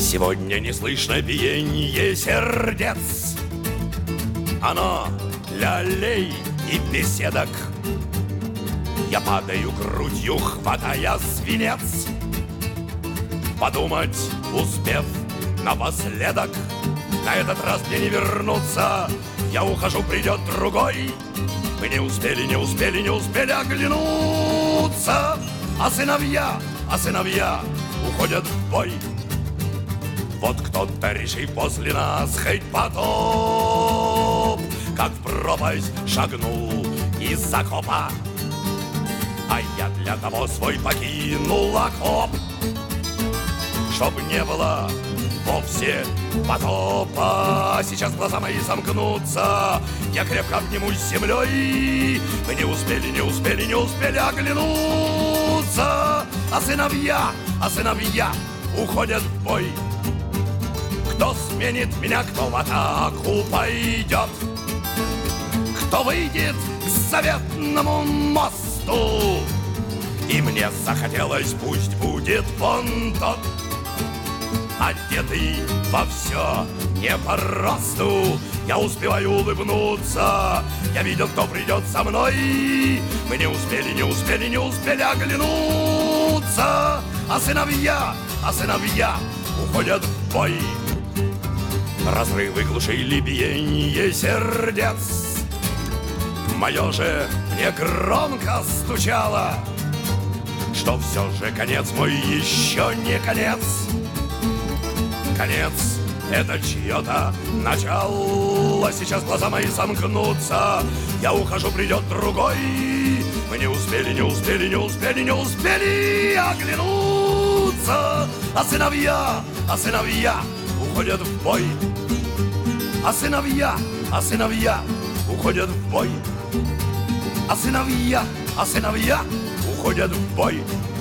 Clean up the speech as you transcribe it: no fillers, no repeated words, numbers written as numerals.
Сегодня не слышно биение сердец. Оно для аллей и беседок. Я падаю грудью, хватая свинец. Подумать, успев напоследок, на этот раз мне не вернуться. Я ухожу, придет другой. Мы не успели оглянуться. А сыновья уходят в бой. Вот кто-то решил после нас хоть потоп, как в пропасть шагнул из окопа. А я для того свой покинул окоп, чтоб не было вовсе потопа. Сейчас глаза мои сомкнутся, я крепко обнимусь с землей. Мы не успели оглянуться. А сыновья уходят в бой. Кто сменит меня, кто в атаку пойдет, кто выйдет к заветному мосту. И мне захотелось, пусть будет вон тот, одетый во все не по росту. Я успеваю улыбнуться, я видел, кто придет со мной. Мы не успели оглянуться. А сыновья уходят в бой. Разрывы глушили биение сердец. Мое же мне громко стучало, что все же конец мой еще не конец. Конец — это чье-то начало. Сейчас глаза мои сомкнутся, я ухожу, придет другой. Мы не успели оглянуться. А сыновья уходят в бой. А сыновья уходят в бой. А сыновья уходят в бой.